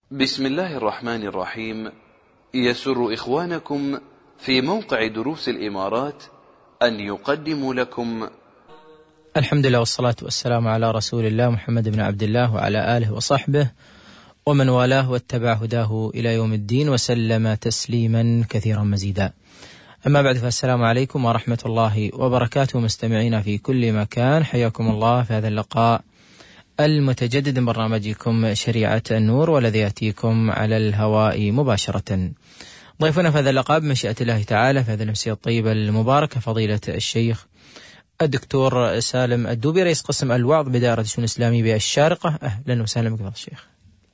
بسم الله الرحمن الرحيم. يسر إخوانكم في موقع دروس الإمارات أن يقدموا لكم الحمد لله والصلاة والسلام على رسول الله محمد بن عبد الله وعلى آله وصحبه ومن والاه واتبع هداه إلى يوم الدين وسلم تسليما كثيرا مزيدا. أما بعد، فالسلام عليكم ورحمة الله وبركاته. مستمعين في كل مكان، حياكم الله في هذا اللقاء المتجدد من برنامجكم شريعة النور، والذي يأتيكم على الهواء مباشرة. ضيفنا في هذا اللقاء بمشيئة الله تعالى في هذه الأمسية الطيبة المباركة فضيلة الشيخ الدكتور سالم الدوبي، رئيس قسم الوعظ بدائرة الشؤون الإسلامية بالشارقة. أهلا وسهلا بك الشيخ.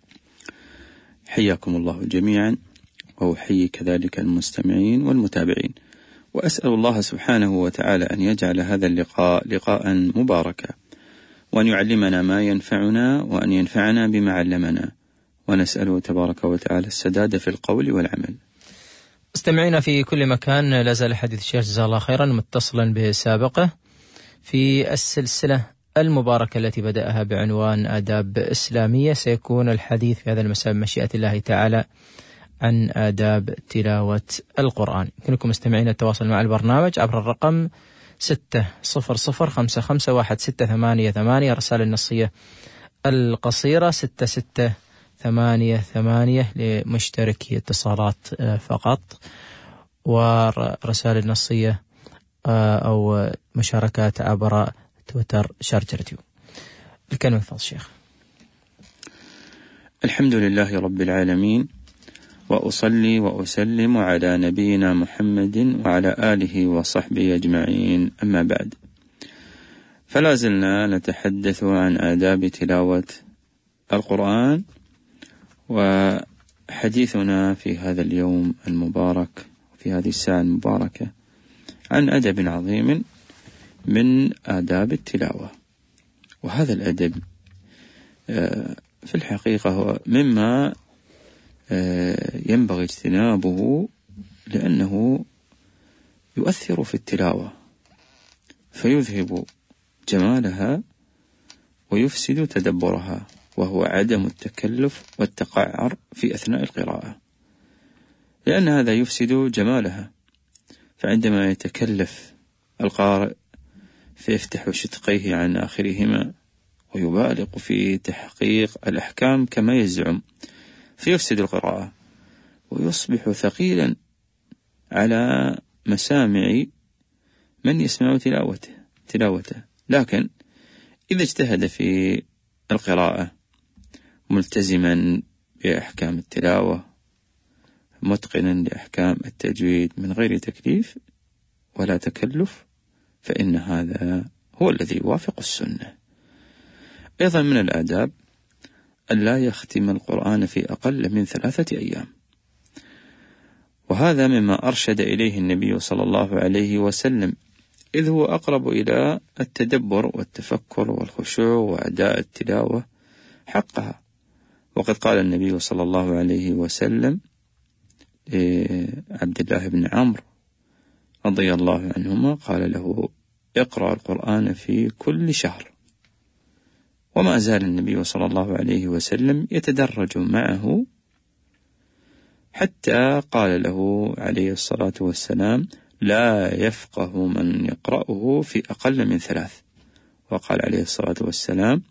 حياكم الله جميعا، وأحيي كذلك المستمعين والمتابعين، وأسأل الله سبحانه وتعالى أن يجعل هذا اللقاء لقاء مباركا، وأن يعلمنا ما ينفعنا، وأن ينفعنا بما علمنا، ونسأله تبارك وتعالى السداد في القول والعمل. مستمعينا في كل مكان، لا زال حديث الشيخ جزاه الله خيرا متصلا بسابقه في السلسلة المباركة التي بدأها بعنوان آداب إسلامية. سيكون الحديث في هذا المساء بمشيئة الله تعالى عن آداب تلاوة القرآن. يمكنكم مستمعين التواصل مع البرنامج عبر الرقم 600568188، رسالة النصية القصيرة 6688 لمشتركي اتصالات فقط، ورسالة النصية أو مشاركات عبر تويتر #راديو. الكلمة فضل الشيخ. الحمد لله رب العالمين، وأصلي وأسلم على نبينا محمد وعلى آله وصحبه أجمعين، أما بعد، فلا زلنا نتحدث عن آداب تلاوة القرآن، وحديثنا في هذا اليوم المبارك وفي هذه الساعة المباركة عن أدب عظيم من آداب التلاوة. وهذا الأدب في الحقيقة هو مما ينبغي اجتنابه، لأنه يؤثر في التلاوة فيذهب جمالها ويفسد تدبرها، وهو عدم التكلف والتقعر في أثناء القراءة، لأن هذا يفسد جمالها. فعندما يتكلف القارئ فيفتح شدقيه عن آخرهما ويبالغ في تحقيق الأحكام كما يزعم، فيفسد القراءة ويصبح ثقيلا على مسامع من يسمع تلاوته. لكن إذا اجتهد في القراءة ملتزما بأحكام التلاوة، متقنا لأحكام التجويد من غير تكليف ولا تكلف، فإن هذا هو الذي يوافق السنة. أيضا من الآداب أن لا يختم القرآن في أقل من 3 أيام، وهذا مما أرشد إليه النبي صلى الله عليه وسلم، إذ هو أقرب إلى التدبر والتفكر والخشوع وأداء التلاوة حقها. وقد قال النبي صلى الله عليه وسلم عبد الله بن عمرو رضي الله عنهما، قال له: اقرأ القرآن في كل شهر. وما زال النبي صلى الله عليه وسلم يتدرج معه، حتى قال له عليه الصلاة والسلام: لا يفقه من يقرأه في أقل من 3. وقال عليه الصلاة والسلام: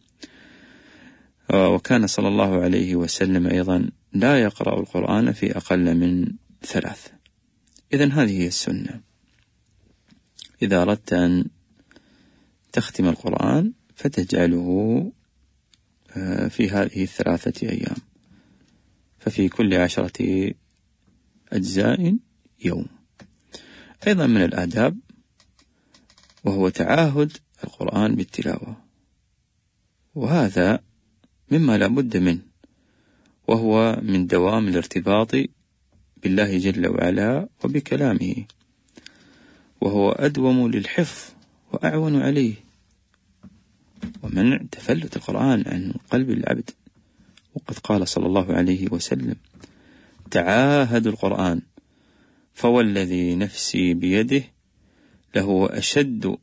وكان صلى الله عليه وسلم أيضا لا يقرأ القرآن في أقل من 3. إذن هذه هي السنة. إذا أردت أن تختم القرآن فتجعله في هذه 3 أيام، ففي كل 10 أجزاء يوم. أيضا من الآداب وهو تعاهد القرآن بالتلاوة، وهذا مما لا بد منه، وهو من دوام الارتباط بالله جل وعلا وبكلامه، وهو أدوم للحفظ وأعون عليه، ومنع تفلت القرآن عن قلب العبد. وقد قال صلى الله عليه وسلم: تعاهدوا القرآن، فوالذي نفسي بيده لهو أشد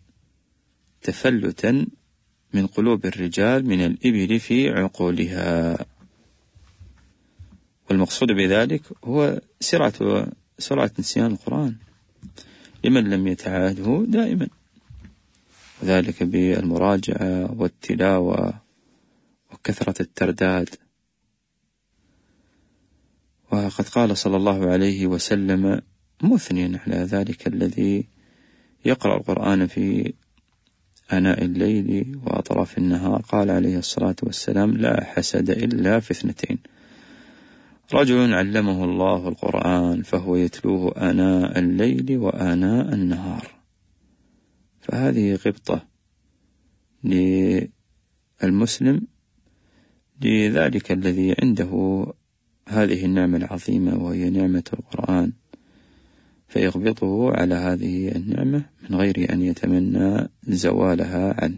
تفلتا من قلوب الرجال من الإبل في عقولها. والمقصود بذلك هو سرعة نسيان القرآن لمن لم يتعاهده دائما، وذلك بالمراجعة والتلاوة وكثرة الترداد. وقد قال صلى الله عليه وسلم مثنيا على ذلك الذي يقرأ القرآن في آناء الليل وأطراف النهار، قال عليه الصلاة والسلام: لا حسد إلا في 2: رجل علمه الله القرآن فهو يتلوه آناء الليل وآناء النهار. فهذه غبطة للمسلم لذلك الذي عنده هذه النعمة العظيمة وهي نعمة القرآن، فيغبطه على هذه النعمة من غير أن يتمنى زوالها عنه.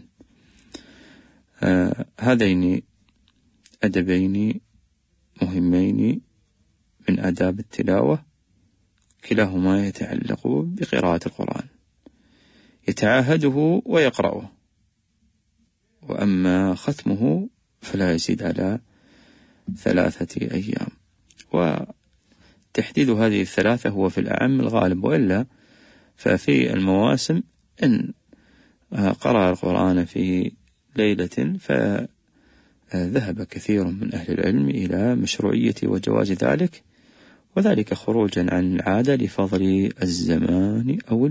هذين أدبين مهمين من آداب التلاوة، كلاهما يتعلق بقراءة القرآن، يتعاهده ويقرأه، وأما ختمه فلا يزيد على 3 أيام. وتحديد هذه 3 هو في الأعم الغالب، وإلا ففي المواسم إن قرأ القرآن في ليلة فذهب كثير من أهل العلم إلى مشروعية وجواز ذلك، وذلك خروجا عن العادة لفضل الزمان أو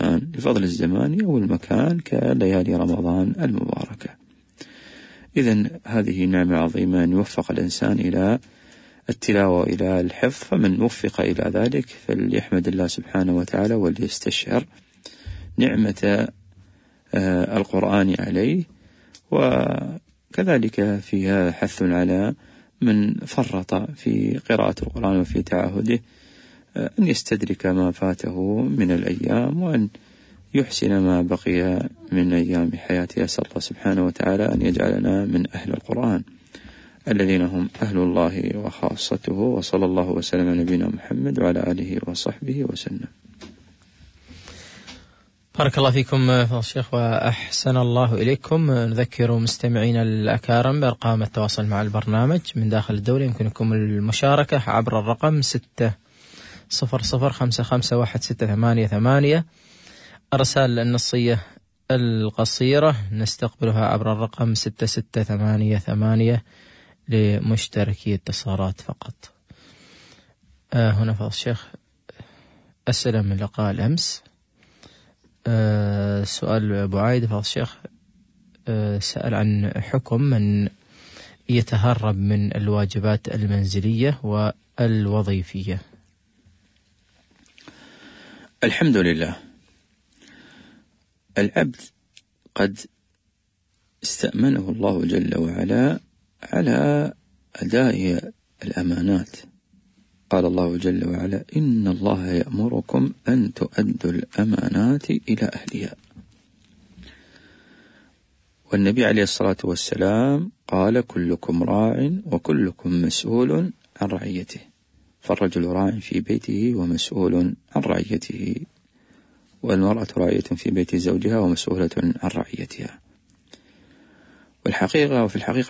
المكان كليالي رمضان المباركة. إذن هذه نعمة عظيمة أن يوفق الإنسان إلى التلاوة وإلى الحفظ، فمن وفق إلى ذلك فليحمد الله سبحانه وتعالى وليستشعر نعمة القرآن عليه. وكذلك فيها حث على من فرط في قراءة القرآن وفي تعاهده أن يستدرك ما فاته من الأيام، وأن يحسن ما بقي من أيام حياته. أسأل الله سبحانه وتعالى أن يجعلنا من أهل القرآن الذين هم أهل الله وخاصته. وصلى الله وسلم على نبينا محمد وعلى آله وصحبه وسلم. بارك الله فيكم فضيلة الشيخ وأحسن الله إليكم. نذكر مستمعينا الأكارم بأرقام التواصل مع البرنامج من داخل الدولة. يمكنكم المشاركة عبر الرقم 600551688. الرسائل النصية القصيرة نستقبلها عبر الرقم 6688 لمشتركي اتصالات فقط. هنا فضيلة الشيخ أسئلة من لقاء الأمس. سؤال أبو عايد فضيلة الشيخ سأل عن حكم من يتهرب من الواجبات المنزلية والوظيفية. الحمد لله، العبد قد استأمنه الله جل وعلا على أداء الأمانات. قال الله جل وعلا: إن الله يأمركم أن تؤدوا الأمانات إلى أهلها. والنبي عليه الصلاة والسلام قال: كلكم راع وكلكم مسؤول عن رعيته، فالرجل راع في بيته ومسؤول عن رعيته، والمرأة راعية في بيت زوجها ومسؤولة عن رعيتها. وفي الحقيقة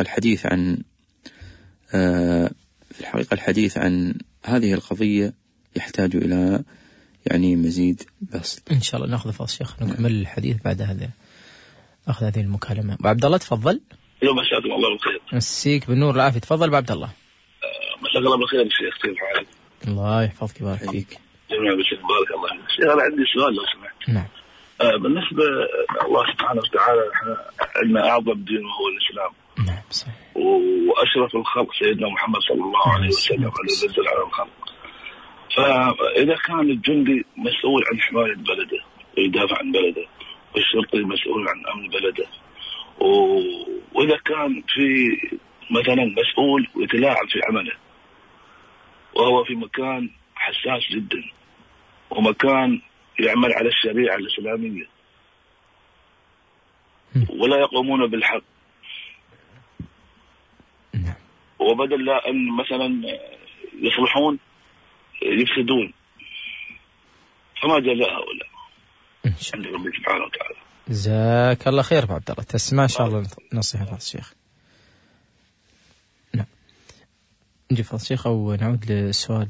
الحديث عن هذه القضية يحتاج إلى مزيد بسط. إن شاء الله نأخذ فضل الشيخ نكمل الحديث بعد هذا أخذ هذه المكالمة. أبو عبد الله تفضل. يوم مساكم الله بالخير. مسيك بالنور والعافية. تفضل أبو عبد الله. مساك الله بالخير الشيخ، كيف حالك؟ الله يحفظك ويبارك فيك. جميعا بالشيخ، بارك الله فيك. الشيخ أنا عندي سؤال لو سمحت. نعم. بالنسبة الله سبحانه وتعالى احنا عندنا أعظم دين وهو الإسلام. نعم صحيح. وأشرف الخلق سيدنا محمد صلى الله عليه وسلم الذي نزل على الخلق. فإذا كان الجندي مسؤول عن حماية بلده ويدافع عن بلده، والشرطي مسؤول عن أمن بلده، وإذا كان في مثلا مسؤول ويتلاعب في عمله وهو في مكان حساس جدا ومكان يعمل على الشريعة الإسلامية ولا يقومون بالحق، وبدل لا أن مثلا يصلحون يفسدون، فما جزاء هؤلاء عند ربي سبحانه وتعالى؟ جزاك الله خير أبو عبد الله. تسمع إن شاء الله نصيحة الشيخ. نعم. نجي فضل الشيخ أو نعود للسؤال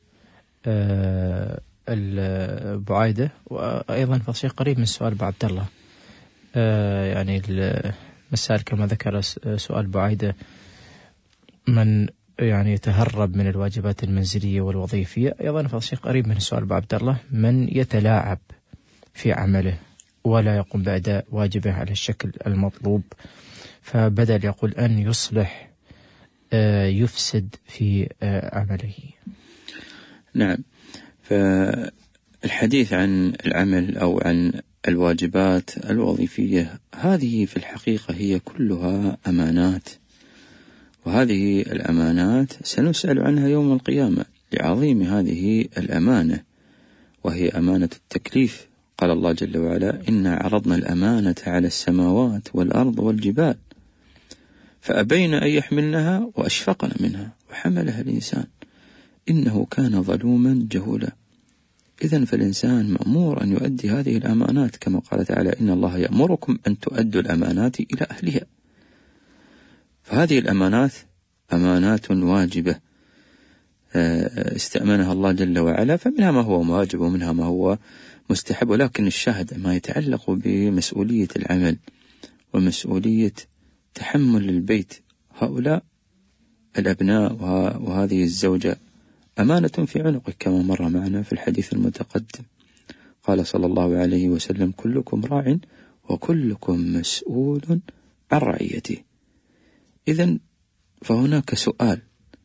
أبو عايدة، وأيضا فضل الشيخ قريب من سؤال أبو عبد الله. يعني المسائل كما ذكر سؤال أبو عايدة، من يعني يتهرب من الواجبات المنزلية والوظيفية. أيضا فضل الشيخ قريب من سؤال أبو عبد الله، من يتلاعب في عمله ولا يقوم بأداء واجبه على الشكل المطلوب، فبدل يقول أن يصلح يفسد في عمله. نعم، فالحديث عن العمل أو عن الواجبات الوظيفية هذه في الحقيقة هي كلها أمانات، وهذه الأمانات سنسأل عنها يوم القيامة لعظيم هذه الأمانة، وهي أمانة التكليف. قال الله جل وعلا: إنا عرضنا الأمانة على السماوات والأرض والجبال فأبين أن يحملنها وأشفقن منها وحملها الإنسان إنه كان ظلوما جهولا. إذن فالإنسان مأمور أن يؤدي هذه الأمانات، كما قال تعالى: إن الله يأمركم أن تؤدوا الأمانات إلى أهلها. فهذه الأمانات أمانات واجبة استأمنها الله جل وعلا، فمنها ما هو واجب ومنها ما هو مستحب، ولكن الشاهد ما يتعلق بمسؤولية العمل ومسؤولية تحمل البيت، هؤلاء الأبناء وهذه الزوجة أمانة في عنقك، كما مر معنا في الحديث المتقدم. قال صلى الله عليه وسلم: كلكم راع وكلكم مسؤول عن رعيته. إذن فهناك سؤال: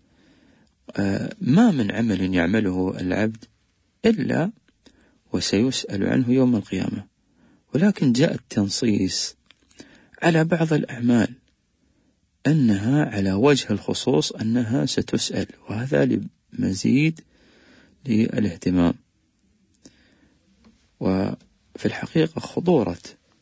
ما من عمل يعمله العبد إلا وسيسأل عنه يوم القيامة، ولكن جاء التنصيص على بعض الأعمال أنها على وجه الخصوص أنها ستسأل، وهذا لمزيد للاهتمام. وفي الحقيقة خطورة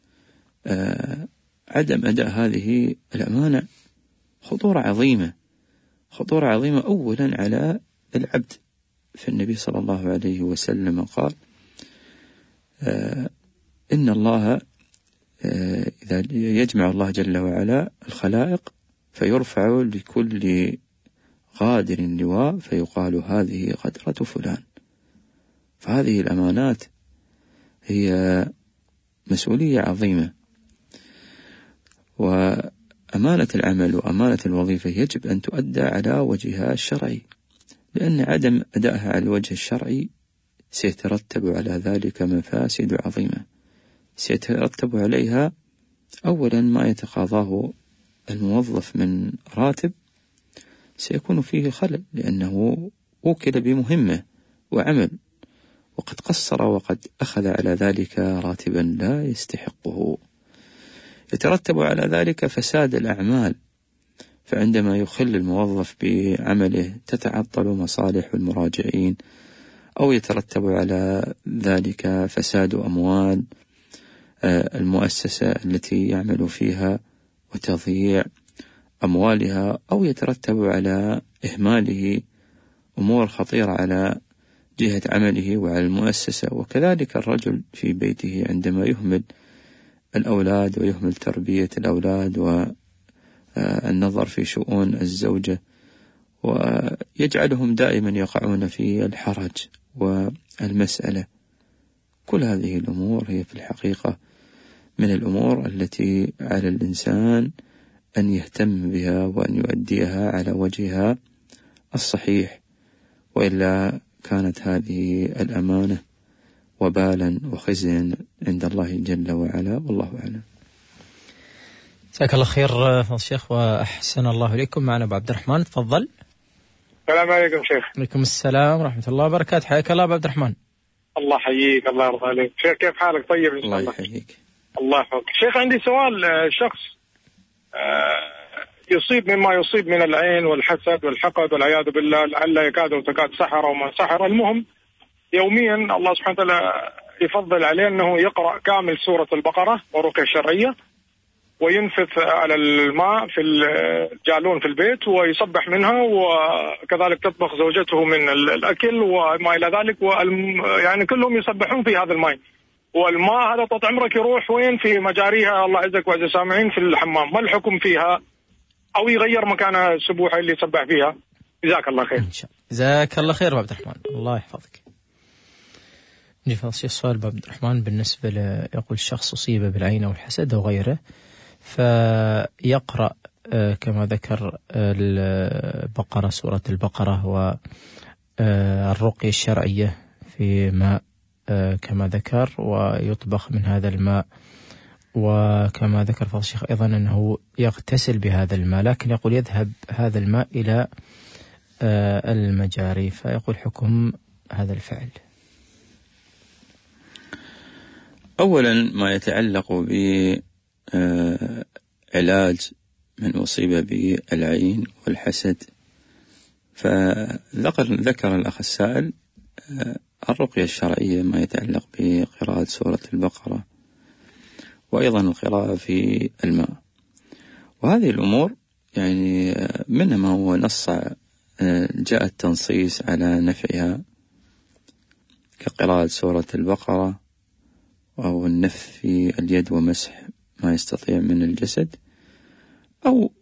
عدم أداء هذه الأمانة خطورة عظيمة أولا على العبد. فالنبي صلى الله عليه وسلم قال: إن الله إذا يجمع الله جل وعلا الخلائق فيرفع لكل غادر لواء فيقال: هذه غدرة فلان. فهذه الأمانات هي مسؤولية عظيمة، وأمانة العمل وأمانة الوظيفة يجب أن تؤدى على وجهها الشرعي، لأن عدم أدائها على الوجه الشرعي سيترتب على ذلك مفاسد عظيمة. سيترتب عليها أولا ما يتقاضاه الموظف من راتب سيكون فيه خلل، لأنه وكل بمهمة وعمل وقد قصر وقد أخذ على ذلك راتبا لا يستحقه. يترتب على ذلك فساد الأعمال، فعندما يخل الموظف بعمله تتعطل مصالح المراجعين، أو يترتب على ذلك فساد أموال المؤسسة التي يعمل فيها وتضييع أموالها، أو يترتب على إهماله أمور خطيرة على جهة عمله وعلى المؤسسة. وكذلك الرجل في بيته عندما يهمل الأولاد ويهمل تربية الأولاد والنظر في شؤون الزوجة، ويجعلهم دائما يقعون في الحرج والمسألة. كل هذه الأمور هي في الحقيقة من الأمور التي على الإنسان أن يهتم بها وأن يؤديها على وجهها الصحيح، وإلا كانت هذه الأمانة وبالا وخزيا عند الله جل وعلا، والله أعلم. جزاك الله خير فضل الشيخ وأحسن الله إليكم. معنا أبو عبد الرحمن، تفضل. السلام عليكم شيخ. عليكم السلام ورحمة الله وبركاته. حياك الله أبو عبد الرحمن. الله يحييك، الله يرضى عليك شيخ. كيف حالك؟ طيب إن شاء الله. الله يحييك. الله يحفظك شيخ. عندي سؤال. شخص يصيب مما يصيب من العين والحسد والحقد والعياذ بالله، لعل يكاد وتكاد سحر وما سحر. المهم يوميا الله سبحانه وتعالى يفضل عليه أنه يقرأ كامل سورة البقرة ورقية شرعية، وينفث على الماء في الجالون في البيت ويصبح منها، وكذلك تطبخ زوجته من الأكل وما إلى ذلك، يعني كلهم يصبحون في هذا الماء. والماء هذا طال عمرك يروح وين؟ في مجاريها الله عزك وعز سامعين في الحمام. ما الحكم فيها؟ أو يغير مكان السبوحة اللي يسبح فيها؟ جزاك الله خير. إن شاء الله. جزاك الله خير أبو عبد الرحمن، الله يحفظك. نجي فضل الشيخ سؤال أبو عبد الرحمن بالنسبة يقول الشخص أصيب بالعين أو الحسد أو غيره، فيقرأ كما ذكر البقرة، سورة البقرة والرقية الشرعية في ماء كما ذكر، ويطبخ من هذا الماء، وكما ذكر فضل الشيخ أيضا أنه يغتسل بهذا الماء، لكن يقول يذهب هذا الماء إلى المجاري، فيقول حكم هذا الفعل. أولا ما يتعلق بعلاج من أصيب بالعين والحسد، فذكر الأخ السائل الرقية الشرعية ما يتعلق بقراءة سورة البقرة، وأيضا القراءة في الماء، وهذه الأمور يعني منها ما هو نص جاء التنصيص على نفعها كقراءة سورة البقرة، أو النفث في اليد ومسح ما يستطيع من الجسد، أو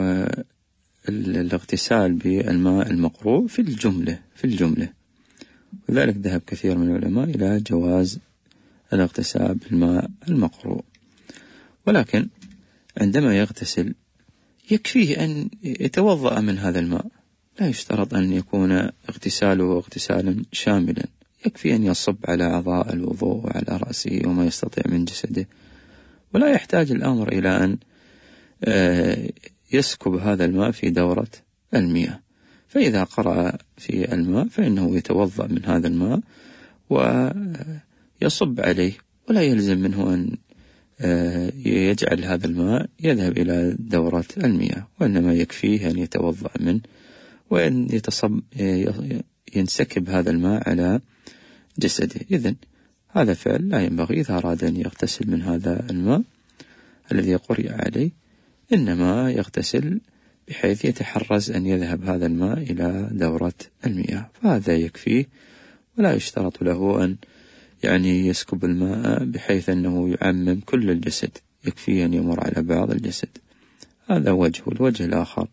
الاغتسال بالماء المقروء في الجملة. وذلك ذهب كثير من العلماء إلى جواز الاغتسال بالماء المقروء، ولكن عندما يغتسل يكفيه أن يتوضأ من هذا الماء، لا يشترط أن يكون اغتساله اغتسالا شاملا، يكفي أن يصب على أعضاء الوضوء وعلى رأسه وما يستطيع من جسده، ولا يحتاج الأمر إلى أن يسكب هذا الماء في دورة المياه. فإذا قرأ في الماء فإنه يتوضأ من هذا الماء ويصب عليه، ولا يلزم منه أن يجعل هذا الماء يذهب إلى دورة المياه، وإنما يكفيه أن يتوضأ منه، وأن ينسكب هذا الماء على جسده. إذن هذا فعل لا ينبغي إذا أراد أن يغتسل من هذا الماء الذي قرئ عليه، إنما يغتسل بحيث يتحرز أن يذهب هذا الماء إلى دورة المياه، فهذا يكفيه، ولا يشترط له أن يعني يسكب الماء بحيث أنه يعمم كل الجسد، يكفيه أن يمر على بعض الجسد. هذا وجه. الوجه الآخر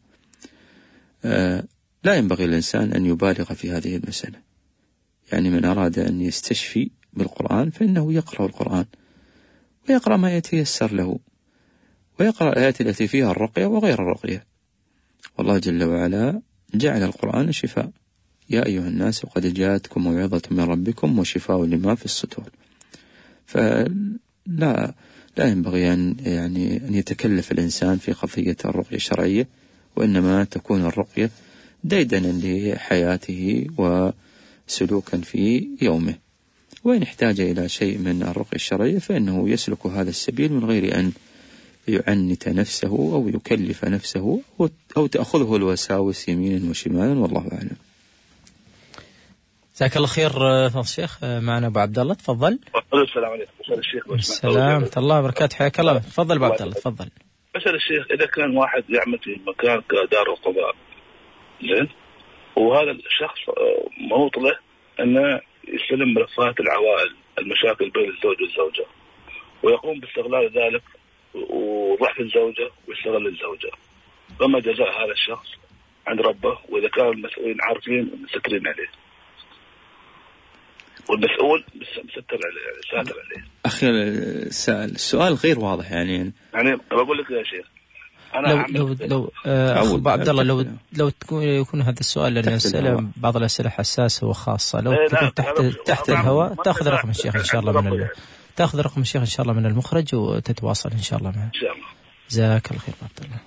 لا ينبغي الإنسان أن يبالغ في هذه المسألة، يعني من أراد أن يستشفي بالقرآن فإنه يقرأ القرآن، ويقرأ ما يتيسر له، ويقرأ الآيات التي فيها الرقية وغير الرقية. والله جل وعلا جعل القرآن شفاء، يا أيها الناس قد جاءتكم موعظة من ربكم وشفاء لما في الصدور. فلا ينبغي أن يتكلف الإنسان في قضية الرقية الشرعية، وإنما تكون الرقية ديدنا لحياته وسلوكا في يومه، وإن احتاج إلى شيء من الرقية الشرعية فإنه يسلك هذا السبيل من غير أن يعنت نفسه أو يكلف نفسه أو تأخذه الوساوس يمينا وشمالا، والله أعلم. جزاك الله خير فضل الشيخ. معنا أبو عبد الله، تفضل. السلام عليكم. السلام ورحمة الله وبركاته، حياك الله. تفضل أبو عبد الله، تفضل. مثلا الشيخ إذا كان واحد يعمل في مكان كدار القضاء، زين، وهذا الشخص منوط له أنه يستلم ملفات العوائل، المشاكل بين الزوج والزوجة، ويقوم باستغلال ذلك وضعف الزوجة ويستغل الزوجة، فما جزاء هذا الشخص عند ربه؟ وإذا كان المسؤولين عارفين ومستترين عليه، والمسؤول مستتر عليه، ساتر عليه. أخي السؤال غير واضح، يعني بقول لك يا شيخ، لو أبو عبد الله لو يكون هذا السؤال، لأن الأسئلة بعض الأسئلة حساسة وخاصة، لو تكون تحت الهواء تأخذ رقم الشيخ إن شاء الله تأخذ رقم الشيخ إن شاء الله من المخرج وتتواصل إن شاء الله معه. إن شاء الله. جزاك الله خير عبد الله.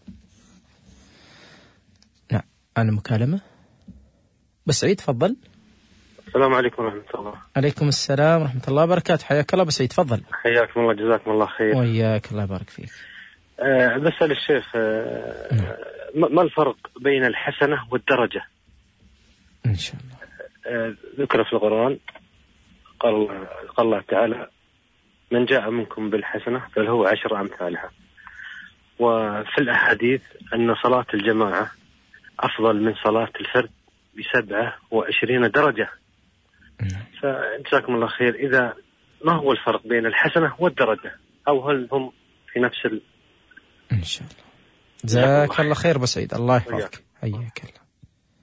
نعم، أنا مكالمة بسعيد، تفضل. السلام عليكم ورحمة الله. عليكم السلام ورحمة الله وبركاته، حياك الله بسعيد، تفضل. حياكم الله، جزاكم الله خير. وياك، الله يبارك فيك. بسأل الشيخ ما الفرق بين الحسنة والدرجة؟ إن شاء الله. ذكر في القرآن قال الله تعالى: من جاء منكم بالحسنة فله 10 أمثالها. وفي الأحاديث أن صلاة الجماعة أفضل من صلاة الفرد ب27 درجة. فجزاكم الله خير، إذا ما هو الفرق بين الحسنة والدرجة، أو هل هم في نفس إن شاء الله. جزاك الله خير بسعيد، الله يحفظك، حياك الله.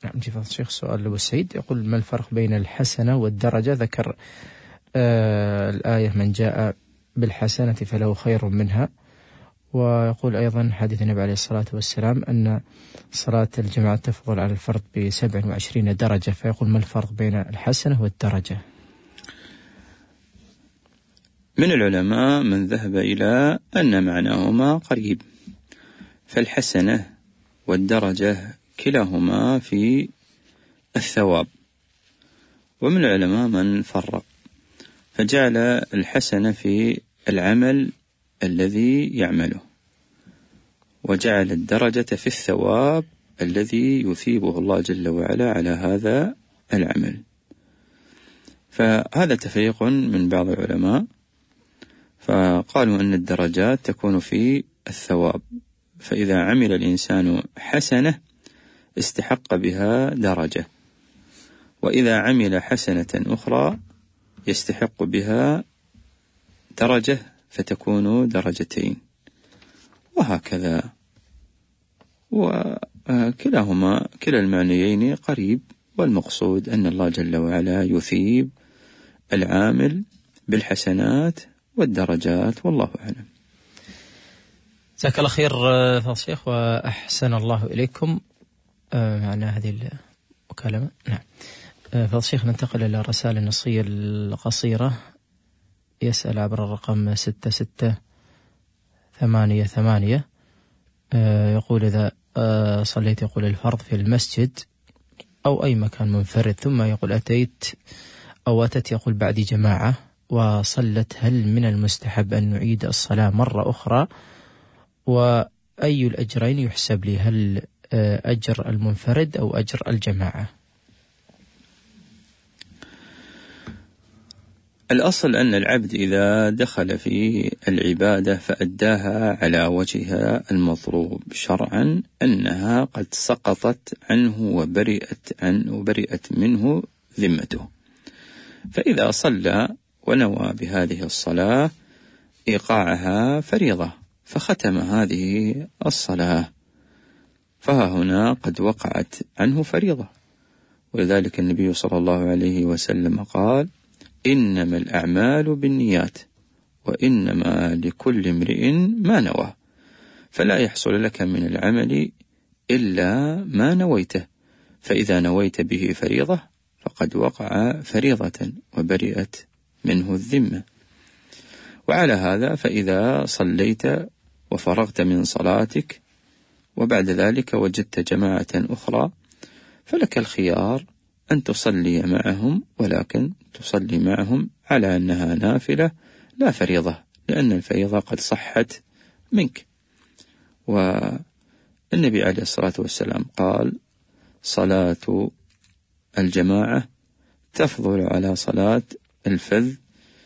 نعم. فضيلة الشيخ سؤال أبو سعيد يقول: ما الفرق بين الحسنة والدرجة؟ ذكر الآية: من جاء بالحسنة فله خير منها. ويقول أيضا حديث النبي عليه الصلاة والسلام أن صلاة الجماعة تفضل على الفرد ب27 درجة، فيقول: ما الفرق بين الحسنة والدرجة؟ من العلماء من ذهب إلى أن معناهما قريب، فالحسنة والدرجة كلاهما في الثواب. ومن العلماء من فرق فجعل الحسنة في العمل الذي يعمله، وجعل الدرجة في الثواب الذي يثيبه الله جل وعلا على هذا العمل. فهذا تفريق من بعض العلماء، فقالوا أن الدرجات تكون في الثواب، فإذا عمل الإنسان حسنة استحق بها درجة، وإذا عمل حسنة أخرى يستحق بها درجة فتكون درجتين، وهكذا. وكلا المعنيين قريب، والمقصود أن الله جل وعلا يثيب العامل بالحسنات والدرجات، والله أعلم. جزاك الله خير فضيلة الشيخ، وأحسن الله إليكم معنا هذه المكالمة. نعم. فضيلة الشيخ، ننتقل إلى الرسائل النصية القصيرة. يسأل عبر الرقم 6688. يقول: إذا صليت يقول الفرض في المسجد أو أي مكان منفرد، ثم يقول أتت يقول بعد جماعة وصلت، هل من المستحب أن نعيد الصلاة مرة أخرى؟ وأي الأجرين يحسب لي، هل أجر المنفرد أو أجر الجماعة؟ الأصل أن العبد إذا دخل في العبادة فأداها على وجهها المطلوب شرعا أنها قد سقطت عنه وبرئت منه ذمته. فإذا صلى ونوى بهذه الصلاة إيقاعها فريضة، فختم هذه الصلاة، فها هنا قد وقعت عنه فريضة. ولذلك النبي صلى الله عليه وسلم قال: إنما الأعمال بالنيات وإنما لكل امرئ ما نوى، فلا يحصل لك من العمل إلا ما نويته، فإذا نويت به فريضة فقد وقع فريضة وبرئت منه الذمة. وعلى هذا فإذا صليت وفرغت من صلاتك وبعد ذلك وجدت جماعة أخرى، فلك الخيار أن تصلي معهم، ولكن تصلي معهم على أنها نافلة لا فريضة، لأن الفريضة قد صحت منك. والنبي عليه الصلاة والسلام قال: صلاة الجماعة تفضل على صلاة الفذ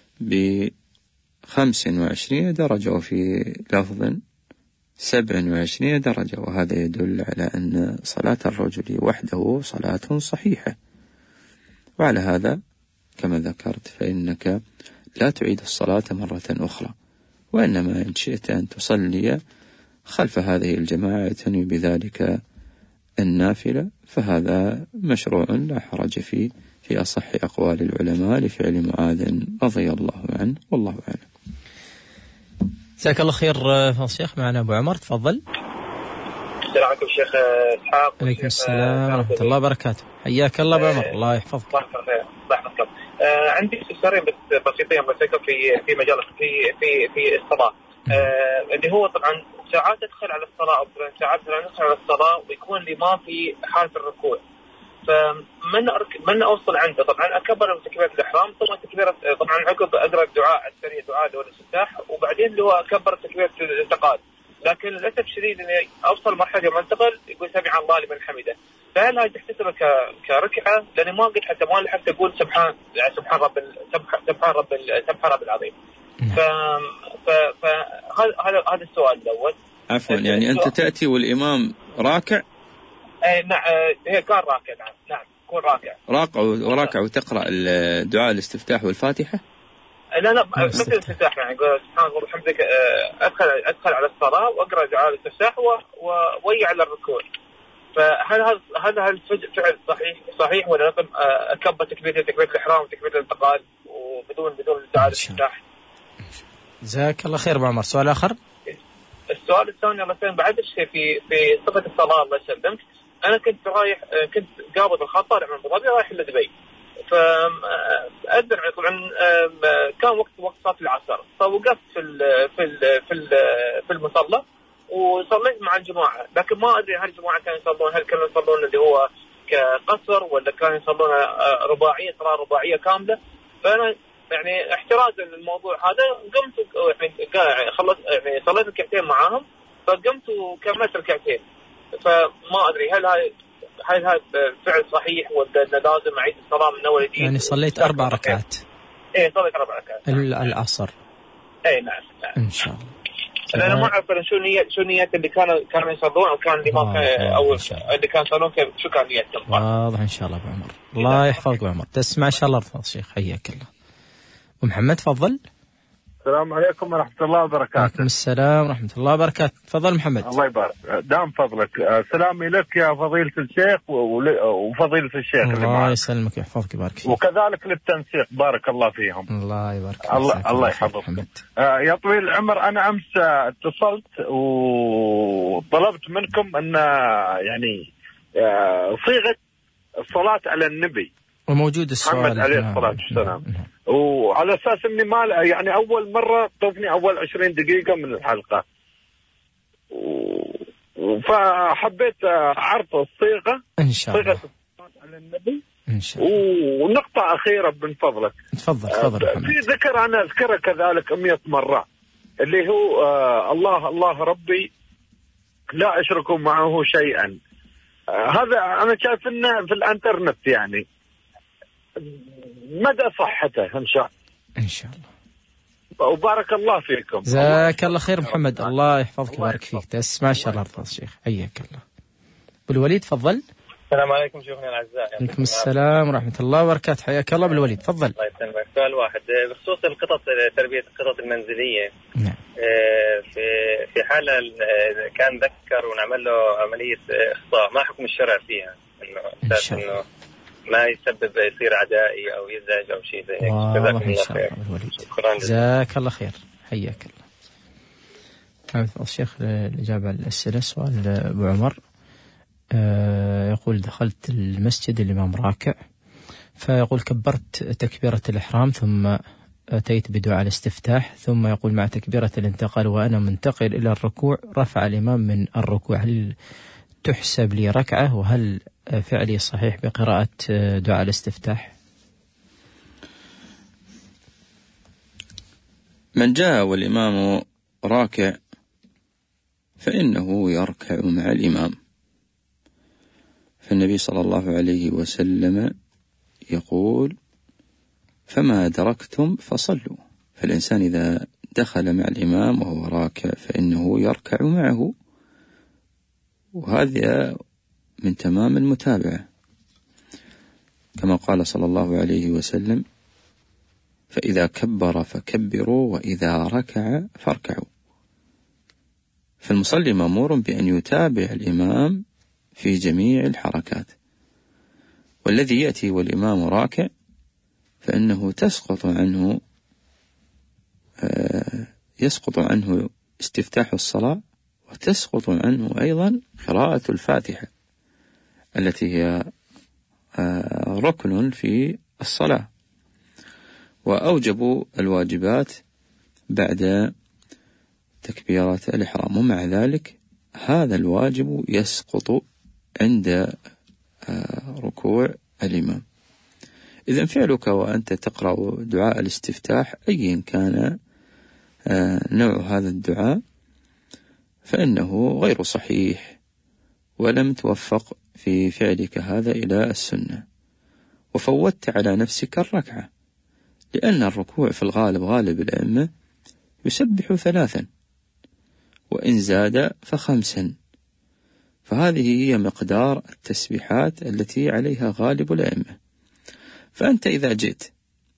ب25 درجة، وفي لفظ 27 درجة. وهذا يدل على أن صلاة الرجل وحده صلاة صحيحة. وعلى هذا كما ذكرت فإنك لا تعيد الصلاة مرة أخرى، وإنما إن شئت أن تصلي خلف هذه الجماعة تنوي بذلك النافلة، فهذا مشروع لا حرج فيه في أصح أقوال العلماء لفعل معاذ رضي الله عنه، والله أعلم. جزاك الله خير فضيلة الشيخ. معنا أبو عمر، تفضل. السلام عليكم شيخ إسحاق. عليكم السلام ورحمة الله وبركاته. حياك الله أبو عمر، الله يحفظك. الله يحفظك. عندي سؤالين بس بسيطين في مجال في الصلاة. اللي هو طبعا ساعات أدخل على الصلاة، أو ساعات أدخل على الصلاة ويكون الإمام في حالة الركوع، فمن أوصل عنده طبعا أكبر تكبيرة الإحرام، ثم تكبيرة طبعا عقب أقرأ الدعاء السريع، دعاء والاستفتاح، وبعدين اللي هو أكبر تكبيرة الانتقال. لكن للأسف الشديد إني أوصل مرحلة وانتقل يقول سمع الله لمن حمده، فهل هذه تحتسب كركعة؟ لأني ما قلت حتى ما لحقت أقول سبحان رب العظيم. هذا السؤال الأول. عفوا، يعني أنت تأتي والإمام راكع؟ نعم، هي كان راكع. نعم كون راكع وتقرأ الدعاء الاستفتاح والفاتحة؟ لا مثل الاستفتاح، يعني سبحان الله وبحمدك، أدخل على الصلاة وأقرأ دعاء الاستفتاح ووي على الركوع. فهل هذا الفعل صحيح ولا لازم أكبر تكبيرة الإحرام وتكبيرة الانتقال وبدون دعاء الافتتاح؟ جزاك الله خير أبو عمر. سؤال آخر. السؤال الثاني مثلا بعد الشيء في صفة الصلاة الله يسلمك، أنا كنت قابض الخطر من أبو ظبي رايح لدبي، فأذن طبعا كان وقت صلاة العصر، فوقفت في المصلى وصليت مع الجماعة، لكن ما أدري هل الجماعة كانوا يصلون اللي هو كقصر ولا كانوا يصلون رباعية، صلاة رباعية كاملة. فأنا يعني احترازا للموضوع هذا قمت يعني خلصت يعني صليت ركعتين معاهم، فقمت وكملت ركعتين. فما أدري هل هذا فعل صحيح ولا لازم أعيد الصلاة من أول وجديد؟ يعني صليت 4 ركعات. إيه صليت 4 ركعات العصر. إيه نعم. إن شاء الله. أنا ما أعرف شو نية اللي كانوا يصلون أو كان اللي ما كان أو اللي كان يصلون شو كان نيتهم. واضح إن شاء الله أبو عمر. الله يحفظك أبو عمر. تسمع إن شاء الله رفض شيخ. حياك الله. ومحمد تفضل. السلام عليكم ورحمة الله وبركاته. وعليكم السلام ورحمة الله وبركاته. تفضل محمد. الله يبارك. دام فضلك. سلامي لك يا فضيلة الشيخ وفضيلة الشيخ. الله يسلمك ويحفظك ويبارك فيك. وكذلك للتنسيق بارك الله فيهم. الله يبارك فيك. الله يحفظك. يا طويل العمر أنا أمس اتصلت وطلبت منكم أن يعني صيغة الصلاة على النبي وموجود السؤال محمد عليه الصلاة والسلام. وعلى أساس إني ما يعني أول مرة طفني أول 20 دقيقة من الحلقة، فحبيت عرض الصيغة إن شاء الله. صيغة الصلاة على النبي إن شاء الله. ونقطة أخيرة من فضلك. تفضل في ذكر أنا أذكره كذلك 100 مرة اللي هو الله ربي لا أشرك معه شيئا. هذا أنا شايف إنه في الإنترنت يعني مدى صحته إن شاء الله. وبارك الله فيكم. جزاك الله خير محمد. الله يحفظك ويبارك فيك. تسمع إن شاء الله رفض شيخ. حياك الله. بالوليد تفضل. السلام عليكم شيخنا الأعزاء. عليكم السلام ورحمة الله وبركاته. حياك الله بالوليد تفضل. الله يسلمك. سؤال واحد بخصوص تربية القطط المنزلية. نعم. في حالة كان ذكر ونعمل له عملية إخصاء، ما حكم الشرع فيها؟ إنه ما يسبب يصير عدائي أو يزعج أو شيء زي هيك. جزاك الله خير. شكرا. جزاك الله خير. حياك الله. الشيخ الإجابة على الأسئلة. سؤال أبو عمر يقول دخلت المسجد الإمام راكع، فيقول كبرت تكبيرة الإحرام ثم أتيت بدعاء الاستفتاح، ثم يقول مع تكبيرة الانتقال وأنا منتقل إلى الركوع رفع الإمام من الركوع، هل تحسب لي ركعة؟ وهل فعلي صحيح بقراءة دعاء الاستفتاح؟ من جاء والإمام راكع فإنه يركع مع الإمام، فالنبي صلى الله عليه وسلم يقول فما أدركتم فصلوا. فالإنسان إذا دخل مع الإمام وهو راكع فإنه يركع معه، وهذا من تمام المتابعة، كما قال صلى الله عليه وسلم فإذا كبر فكبروا وإذا ركع فاركعوا. فالمصلي مأمور بأن يتابع الإمام في جميع الحركات، والذي يأتي والإمام راكع فإنه يسقط عنه استفتاح الصلاة، وتسقط عنه أيضا قراءة الفاتحة التي هي ركن في الصلاة، وأوجب الواجبات بعد تكبيرة الإحرام، ومع ذلك هذا الواجب يسقط عند ركوع الإمام. إذن فعلك وأنت تقرأ دعاء الاستفتاح أيا كان نوع هذا الدعاء فإنه غير صحيح، ولم توفق في فعلك هذا إلى السنة، وفوتت على نفسك الركعة، لأن الركوع في الغالب غالب الأئمة يسبح 3 وإن زاد ف5، فهذه هي مقدار التسبيحات التي عليها غالب الأئمة. فأنت إذا جئت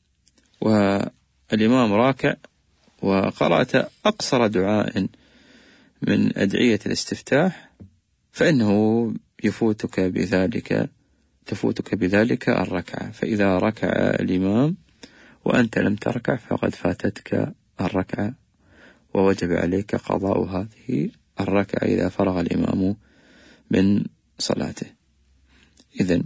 والإمام راكع وقرأت أقصر دعاء من أدعية الاستفتاح فإنه تفوتك بذلك الركعة. فإذا ركع الإمام وأنت لم تركع فقد فاتتك الركعة، ووجب عليك قضاء هذه الركعة إذا فرغ الإمام من صلاته. إذن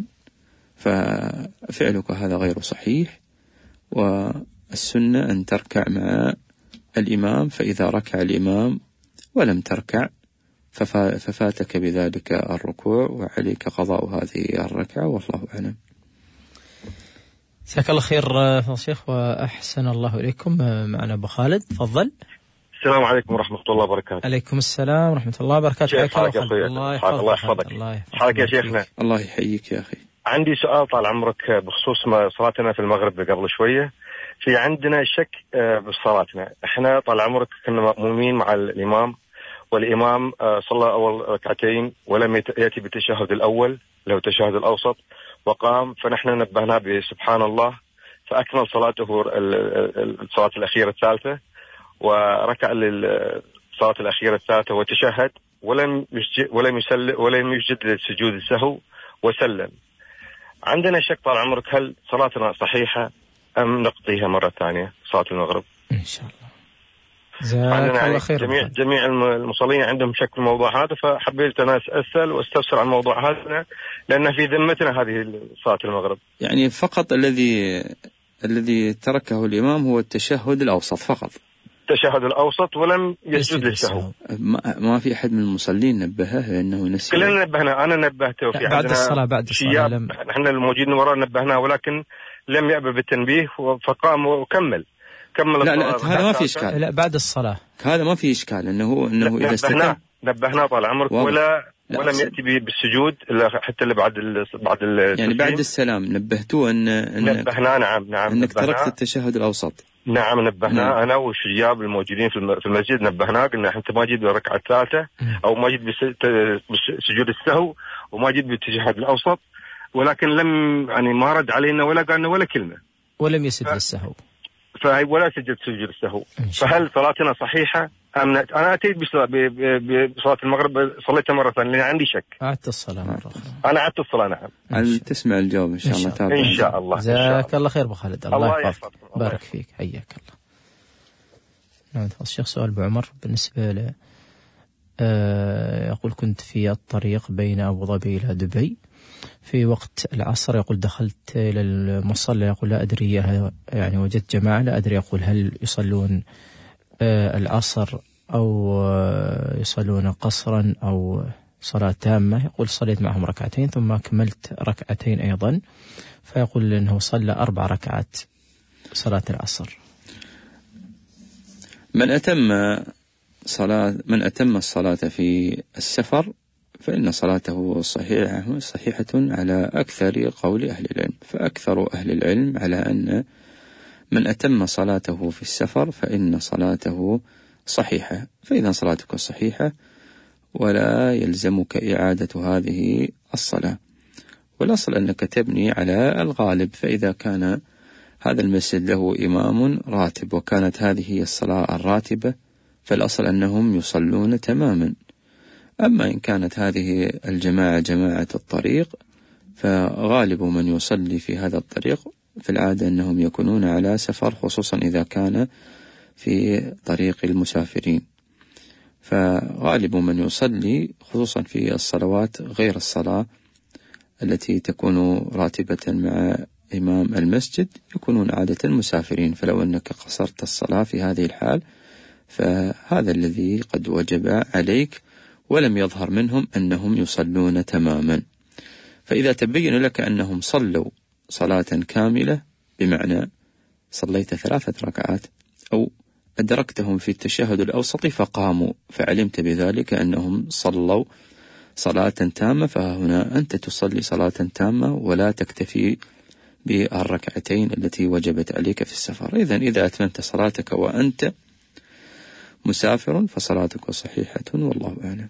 ففعلك هذا غير صحيح، والسنة أن تركع مع الإمام، فإذا ركع الإمام ولم تركع ففاتك بذلك الركوع وعليك قضاء هذه الركعة، والله أعلم. جزاك الله خير فضل الشيخ وأحسن الله إليكم. معنا أبو خالد، تفضل. السلام عليكم ورحمة الله وبركاته. عليكم السلام ورحمة الله وبركاته. الله يحفظك. حالك يا شيخنا. الله يحييك يا أخي. عندي سؤال طال عمرك بخصوص صلاتنا في المغرب قبل شوية. في عندنا شك بصلاتنا. احنا طال عمرك كنا مأمومين مع الإمام، والإمام صلى أول ركعتين ولم يأتي بالتشهد الأول، له التشهد الأوسط، وقام، فنحن نبهنا بسبحان الله، فأكمل صلاته الصلاة الأخيرة الثالثة، وركع للصلاة الأخيرة الثالثة وتشهد، ولم يسجد للسجود السهو وسلم. عندنا شك طال عمرك، هل صلاتنا صحيحة أم نقضيها مرة ثانية صلاة المغرب؟ إن شاء الله. جزاك الله خير. جميع المصلين عندهم شك في الموضوع هذا، فحبيت أنا أسأل واستفسر عن الموضوع هذا، لأن في ذمتنا هذه صلاة المغرب. يعني فقط الذي تركه الإمام هو التشهد الأوسط فقط، التشهد الأوسط، ولم يسجد للسهو. ما في أحد من المصلين نبهه أنه نسي؟ كلنا نبهنا، أنا نبهته. في بعد الصلاة نحن الموجودين وراء نبهناه، ولكن لم يأبى بالتنبيه، فقام وكمل. لا هذا ما في إشكال. لا بعد الصلاة هذا ما في إشكال، إنه إذا استتم نبهنا طال عمرك، ولم يأتي بالسجود إلا حتى اللي بعد يعني بعد السلام نبهتوه نبهنا. نعم أنك تركت التشهد الأوسط. نعم نبهنا. أنا والشياب الموجودين في المسجد نبهنا، قلنا أنت ما جيت بالركعة الثالثة، أو ما جيت بسجود السهو، وما جيت بالتشهد الأوسط، ولكن لم ما رد علينا ولا قالنا ولا كلمة، ولم يسجد للسهو، ولا سجد سجود السهو. فهل صلاتنا صحيحة أم أنا أتيت بصلاة المغرب صليتها مرة ثانية، لأن عندي شك. أعدت الصلاة مرة أخرى. أنا أعدت الصلاة. نعم. هل تسمع الجواب إن شاء الله تعالى؟ إن شاء الله. جزاك الله خير أبو خالد، الله يحفظك، بارك فيك، حياك الله. نعم الشيخ، سؤال أبو عمر بالنسبة ل يقول كنت في الطريق بين أبو ظبي إلى دبي في وقت العصر، يقول دخلت إلى المصلى، يقول لا أدري يعني وجدت جماعة لا أدري، يقول هل يصلون العصر أو يصلون قصرا أو صلاة تامة. يقول صليت معهم ركعتين ثم كملت ركعتين أيضا، فيقول أنه صلى 4 ركعات صلاة العصر. من أتم الصلاة في السفر فإن صلاته صحيحة على أكثر قول أهل العلم. فأكثر أهل العلم على أن من أتم صلاته في السفر فإن صلاته صحيحة. فإذا صلاتك صحيحة ولا يلزمك إعادة هذه الصلاة، والأصل أنك تبني على الغالب. فإذا كان هذا المسجد له إمام راتب وكانت هذه الصلاة الراتبة، فالأصل أنهم يصلون تماما. أما إن كانت هذه الجماعة جماعة الطريق، فغالب من يصلي في هذا الطريق في العادة أنهم يكونون على سفر، خصوصا إذا كان في طريق المسافرين. فغالب من يصلي خصوصا في الصلوات غير الصلاة التي تكون راتبة مع إمام المسجد يكونون عادة مسافرين. فلو أنك قصرت الصلاة في هذه الحال فهذا الذي قد وجب عليك، ولم يظهر منهم أنهم يصلون تماما. فإذا تبين لك أنهم صلوا صلاة كاملة، بمعنى صليت 3 ركعات أو أدركتهم في التشهد الأوسط فقاموا، فعلمت بذلك أنهم صلوا صلاة تامة، فهنا أنت تصلي صلاة تامة ولا تكتفي بالركعتين التي وجبت عليك في السفر. إذا أتممت صلاتك وأنت مسافر فصلاتك صحيحة، والله أعلم.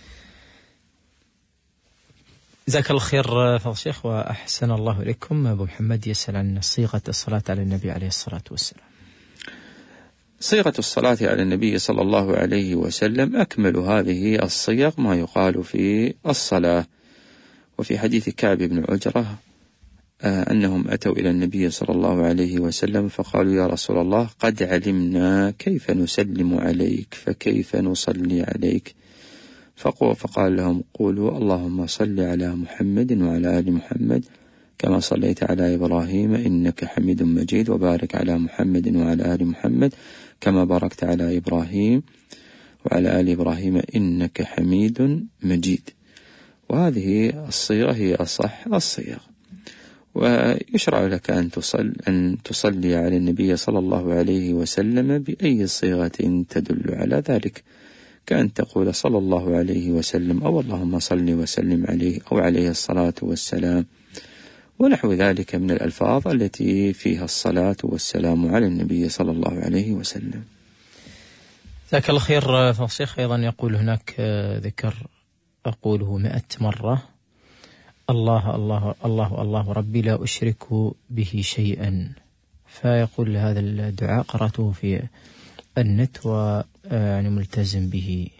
جزاك الله خير فضل الشيخ وأحسن الله إليكم. أبو محمد يسأل عن صيغة الصلاة على النبي عليه الصلاة والسلام. صيغة الصلاة على النبي صلى الله عليه وسلم أكمل هذه الصيغ ما يقال في الصلاة، وفي حديث كعب بن عجرة أنهم أتوا إلى النبي صلى الله عليه وسلم فقالوا: يا رسول الله، قد علمنا كيف نسلم عليك فكيف نصلي عليك؟ فقال لهم: قولوا اللهم صل على محمد وعلى آل محمد كما صليت على إبراهيم إنك حميد مجيد، وبارك على محمد وعلى آل محمد كما باركت على إبراهيم وعلى آل إبراهيم إنك حميد مجيد. وهذه الصيغة هي أصح الصيغ. ويشرع لك أن تصلي على النبي صلى الله عليه وسلم بأي صيغة تدل على ذلك، كأن تقول صلى الله عليه وسلم، أو اللهم صل وسلم عليه، أو عليه الصلاة والسلام، ونحو ذلك من الألفاظ التي فيها الصلاة والسلام على النبي صلى الله عليه وسلم. جزاك الله خير. فالشيخ أيضا يقول هناك ذكر أقوله 100 مرة: الله الله الله الله ربي لا أشرك به شيئا. فيقول هذا الدعاء قرأته في النت ويعني ملتزم به.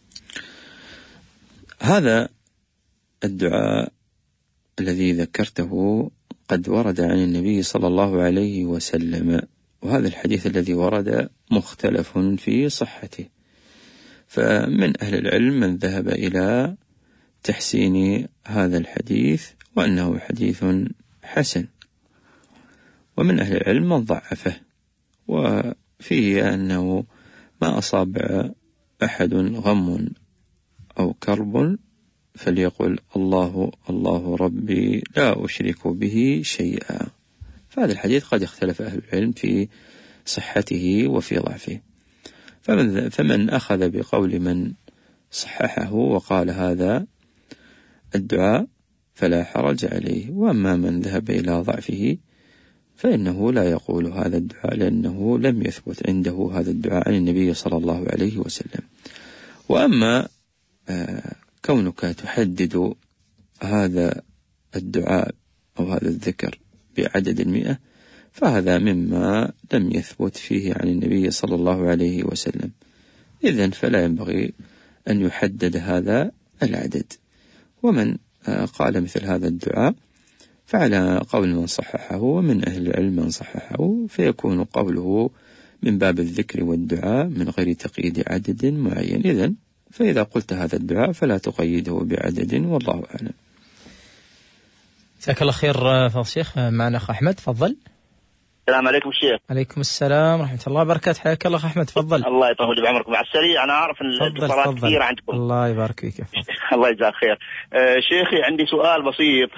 هذا الدعاء الذي ذكرته قد ورد عن النبي صلى الله عليه وسلم، وهذا الحديث الذي ورد مختلف في صحته، فمن أهل العلم من ذهب إلى تحسين هذا الحديث وأنه حديث حسن، ومن أهل العلم من ضعفه، وفيه أنه ما أصاب أحد غم أو كرب فليقل الله الله ربي لا أشرك به شيئا. فهذا الحديث قد اختلف أهل العلم في صحته وفي ضعفه، فمن أخذ بقول من صححه وقال هذا الدعاء فلا حرج عليه، وأما من ذهب إلى ضعفه فإنه لا يقول هذا الدعاء، لأنه لم يثبت عنده هذا الدعاء عن النبي صلى الله عليه وسلم. وأما كونك تحدد هذا الدعاء أو هذا الذكر بعدد 100 فهذا مما لم يثبت فيه عن النبي صلى الله عليه وسلم، إذن فلا ينبغي أن يحدد هذا العدد. ومن قال مثل هذا الدعاء فعلى قول من صححه، ومن أهل العلم من صححه، فيكون قوله من باب الذكر والدعاء من غير تقييد عدد معين. إذن فإذا قلت هذا الدعاء فلا تقيده بعدد، والله أعلم. جزاك الله خير. فضل الشيخ معنا أخ أحمد، تفضل. السلام عليكم الشيخ. عليكم السلام ورحمة الله وبركاته، حياك الله أخ أحمد، تفضل. الله يطول بعمركم. على السريع أنا أعرف الاتصالات كثيرة عندكم. الله يبارك فيك. الله يجزاك خير. شيخي عندي سؤال بسيط.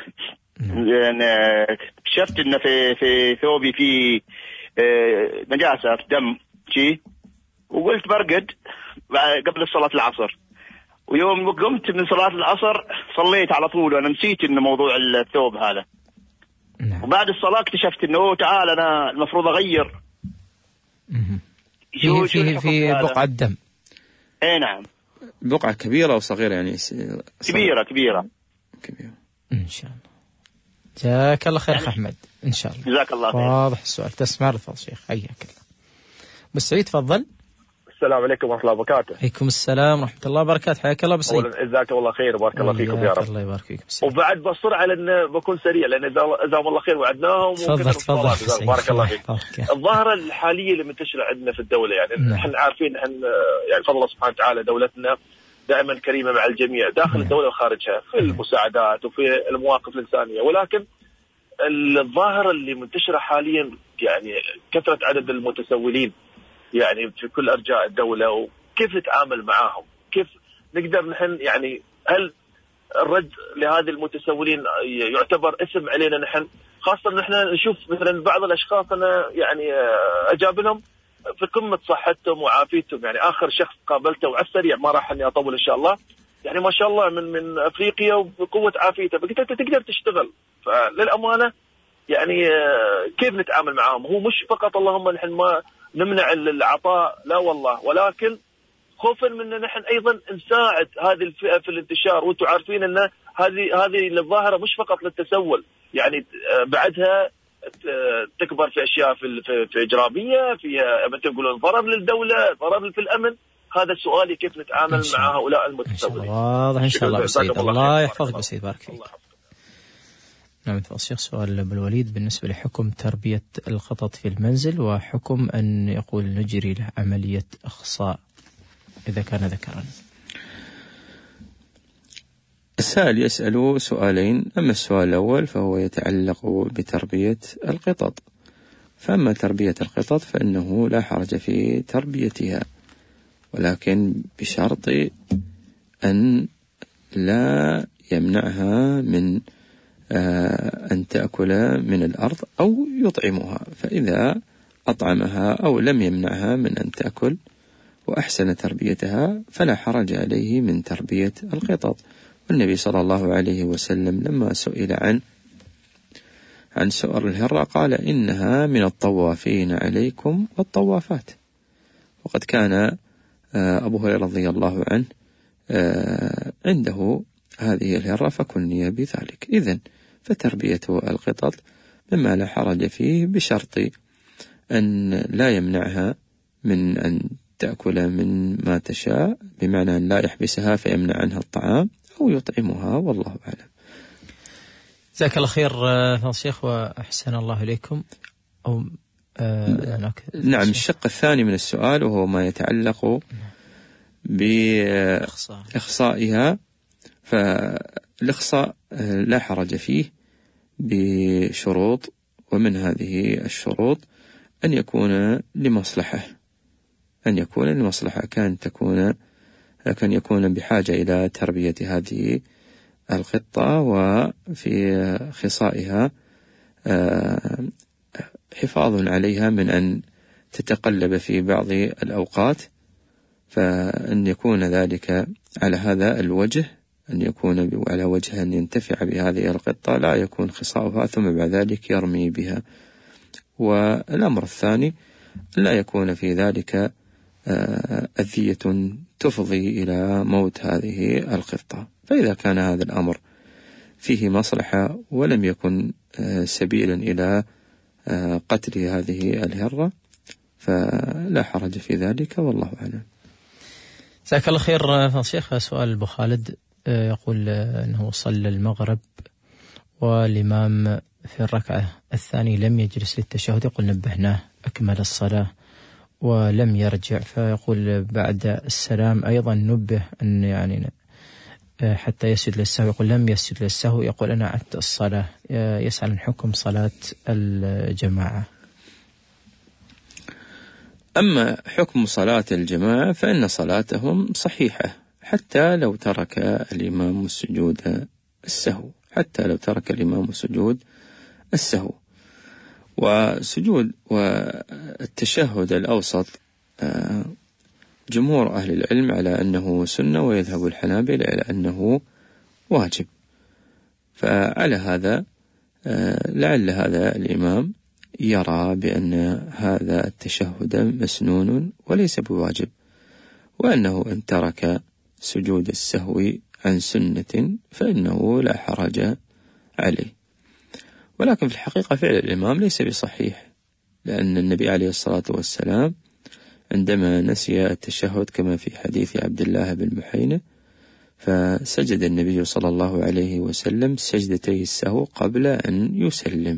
اكتشفت إن في ثوبي في نجاسة في دم شيء، وقلت برقد قبل صلاة العصر، ويوم قمت من صلاة العصر صليت على طول وأنا نسيت إن موضوع الثوب هذا. وبعد الصلاة اكتشفت إنه تعال أنا المفروض أغير. في بقعة دم. إيه نعم. بقعة كبيرة أو صغيرة يعني؟ كبيرة. إن شاء الله. جزاك الله خير أحمد. إن شاء الله. جزاك الله خير. واضح السؤال. تسمع الفضل شيخ، حياك الله. بسعيد تفضل. السلام عليكم ورحمة الله وبركاته. عليكم السلام ورحمة الله وبركاته، حياك الله بسعيد. جزاك الله خير وبارك الله فيكم يا رب. الله يبارك فيك بسعيد. وبعد بصر على أن بكون سريع لأن جزاهم الله خير وعدناهم. تفضل. بارك الله فيك. الظاهرة الحالية اللي منتشرة عندنا في الدولة يعني نحن عارفين يعني فضل الله سبحانه وتعالى دولتنا دائما كريمة مع الجميع داخل الدولة وخارجها في المساعدات وفي المواقف الإنسانية، ولكن الظاهرة اللي منتشرة حاليا يعني كثرة عدد المتسولين يعني في كل أرجاء الدولة، وكيف نتعامل معاهم، كيف نقدر نحن يعني هل الرد لهذه المتسولين يعتبر اسم علينا نحن، خاصة نحن نشوف مثلا بعض الأشخاص أنا يعني أجابلهم في قمة صحتهم وعافيتهم، يعني آخر شخص قابلته وعلى السريع ما راح أني أطول إن شاء الله، يعني ما شاء الله من أفريقيا وبقوة عافيته، فقلت أنت تقدر تشتغل. فللأمانة يعني كيف نتعامل معهم؟ هو مش فقط اللهم نحن ما نمنع العطاء لا والله، ولكن خوفا من نحن أيضا نساعد هذه الفئة في الانتشار، وانتم عارفين أن هذه الظاهرة مش فقط للتسول، يعني بعدها تكبر في أشياء في إجرامية، فيها مثل يقولون ضرر للدولة، ضرر في الأمن. هذا السؤال كيف نتعامل مع هؤلاء المتسولين. واضح إن شاء الله بسيد. الله يحفظك بسيد، بارك فيك. نعم الشيخ، سؤال أبو الوليد بالنسبة لحكم تربية القطط في المنزل، وحكم أن يقول نجري له عملية إخصاء إذا كان ذكرا. السائل يسأل سؤالين، أما السؤال الأول فهو يتعلق بتربية القطط، فأما تربية القطط فإنه لا حرج في تربيتها، ولكن بشرط أن لا يمنعها من أن تأكل من الأرض أو يطعمها، فإذا أطعمها أو لم يمنعها من أن تأكل وأحسن تربيتها فلا حرج عليه من تربية القطط. والنبي صلى الله عليه وسلم لما سئل عن سؤر الهرة قال إنها من الطوافين عليكم والطوافات. وقد كان أبو هريرة رضي الله عنه عنده هذه الهرة فكني بذلك. إذن فتربية القطط مما لا حرج فيه بشرط أن لا يمنعها من أن تأكل من ما تشاء، بمعنى أن لا يحبسها فيمنع عنها الطعام أو يطعمها، والله أعلم. جزاك الله خير شيخ وأحسن الله إليكم. نعم، الشق الثاني من السؤال وهو ما يتعلق بإخصائها، فالإخصاء لا حرج فيه بشروط، ومن هذه الشروط أن يكون لمصلحة، كان يكون بحاجة إلى تربية هذه القطة، وفي خصائها حفاظ عليها من أن تتقلب في بعض الأوقات، فأن يكون ذلك على هذا الوجه، أن يكون على وجه أن ينتفع بهذه القطة، لا يكون خصاؤها ثم بعد ذلك يرمي بها. والأمر الثاني لا يكون في ذلك أذية تفضي إلى موت هذه القطة. فإذا كان هذا الأمر فيه مصلحة ولم يكن سبيلا إلى قتل هذه الهرة فلا حرج في ذلك، والله أعلم. جزاك الله خير شيخ. سؤال أبو خالد يقول أنه صلى المغرب والإمام في الركعة الثانية لم يجلس للتشهد، يقول نبهناه أكمل الصلاة ولم يرجع، فيقول بعد السلام أيضا نبه أن يعني حتى يسجد للسهو، يقول لم يسجد للسهو، يقول أنا عدت الصلاة، يسأل عن حكم صلاة الجماعة. أما حكم صلاة الجماعة فإن صلاتهم صحيحة حتى لو ترك الإمام سجود السهو، وسجود والتشهد الأوسط جمهور أهل العلم على أنه سنة، ويذهب الحنابلة إلى أنه واجب. فعلى هذا لعل هذا الإمام يرى بأن هذا التشهد مسنون وليس بواجب، وأنه إن ترك سجود السهو عن سنة فإنه لا حرج عليه. ولكن في الحقيقة فعل الإمام ليس بصحيح، لأن النبي عليه الصلاة والسلام عندما نسي التشهد كما في حديث عبد الله بن بحينة فسجد النبي صلى الله عليه وسلم سجدتي السهو قبل أن يسلم.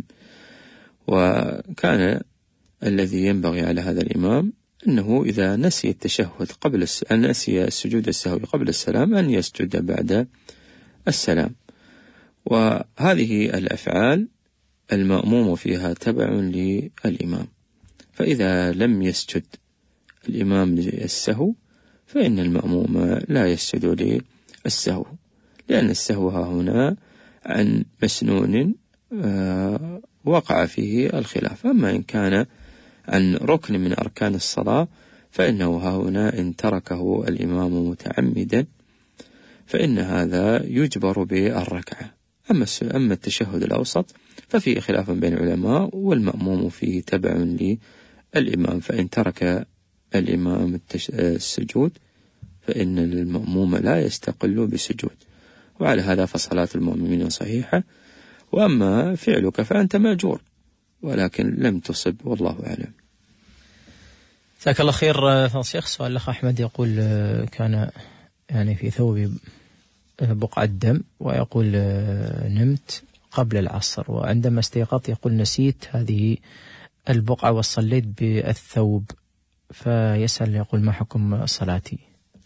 وكان الذي ينبغي على هذا الإمام أنه إذا نسي التشهد نسي سجود السهو قبل السلام أن يسجد بعد السلام. وهذه الأفعال المأموم فيها تبع للإمام، فإذا لم يسجد الإمام للسهو فإن المأموم لا يسجد للسهو، لأن السهو هنا عن مسنون وقع فيه الخلاف. أما إن كان عن ركن من أركان الصلاة فإنه هنا إن تركه الإمام متعمدا فإن هذا يجبر بالركعة. أما التشهد الأوسط ففيه خلاف بين العلماء، والمأموم فيه تبع للإمام، فإن ترك الإمام السجود فإن المأموم لا يستقل بسجود، وعلى هذا فصلاة المؤمنين صحيحة. وأما فعلك فأنت مأجور ولكن لم تصب، والله أعلم. جزاك الله خير شيخ. سؤال الأخ أحمد يقول كان يعني في ثوبي بقعة دم، ويقول نمت قبل العصر، وعندما استيقظ يقول نسيت هذه البقعة وصليت بالثوب، فيسأل يقول ما حكم صلاتي؟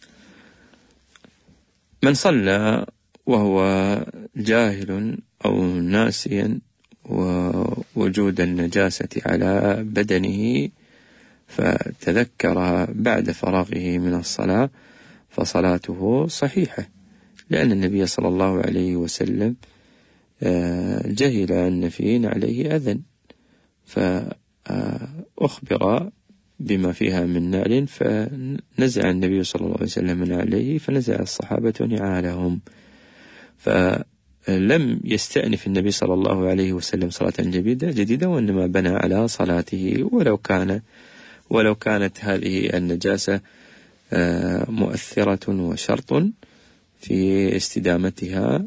من صلى وهو جاهل أو ناسيا ووجود النجاسة على بدنه فتذكر بعد فراغه من الصلاة فصلاته صحيحة، لأن النبي صلى الله عليه وسلم جهل أن في نعله أذى فأخبر بما فيها من نعل، فنزع النبي صلى الله عليه وسلم من عليه، فنزع الصحابة نعالهم، فلم يستأنف النبي صلى الله عليه وسلم صلاة جديدة وإنما بنى على صلاته، ولو كانت هذه النجاسة مؤثرة وشرط في استدامتها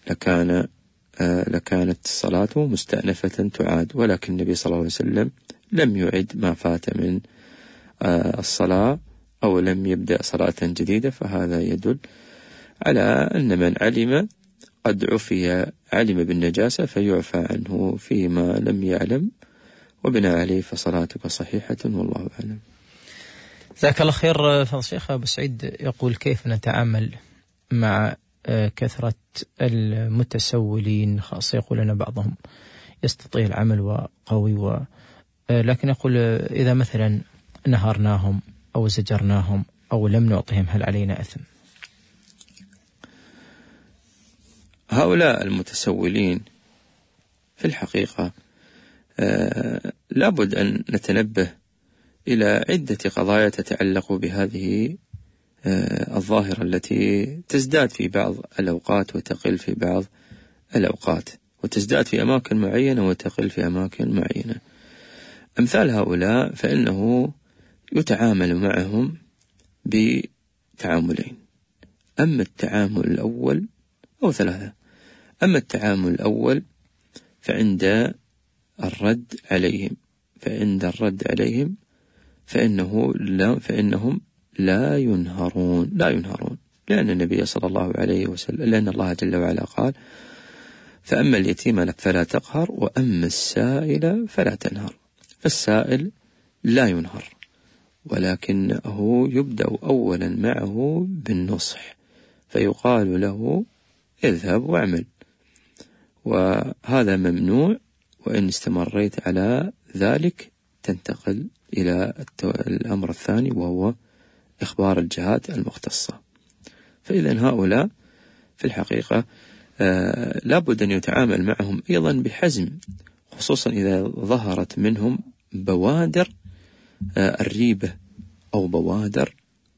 لكانت الصلاة مستأنفة تعاد، ولكن النبي صلى الله عليه وسلم لم يعد ما فات من الصلاة أو لم يبدأ صلاة جديدة، فهذا يدل على أن من قد علم بالنجاسة فيعفى عنه فيما لم يعلم، وبناء عليه فصلاتك صحيحة والله أعلم. جزاك الله خير. فضل الشيخ أبو سعيد يقول كيف نتعامل مع كثرة المتسولين، خاصة يقول أن بعضهم يستطيع العمل وقوي لكن يقول إذا مثلا نهرناهم أو زجرناهم أو لم نعطهم هل علينا أثم؟ هؤلاء المتسولين في الحقيقة لابد أن نتنبه إلى عدة قضايا تتعلق بهذه الظاهرة التي تزداد في بعض الأوقات وتقل في بعض الأوقات، وتزداد في أماكن معينة وتقل في أماكن معينة. أمثال هؤلاء فإنه يتعامل معهم بتعاملين، أما التعامل الأول أو ثلاثة. أما التعامل الأول فعند الرد عليهم فإنهم لا ينهرون، لأن النبي صلى الله عليه وسلم، لأن الله جل وعلا قال فأما اليتيم فلا تقهر وأما السائل فلا تنهر. فالسائل لا ينهر، ولكنه يبدأ أولا معه بالنصح، فيقال له اذهب واعمل، وهذا ممنوع، وإن استمريت على ذلك تنتقل إلى الأمر الثاني وهو إخبار الجهات المختصة. فإذا هؤلاء في الحقيقة لابد أن يتعامل معهم أيضا بحزم، خصوصا إذا ظهرت منهم بوادر الريبة أو بوادر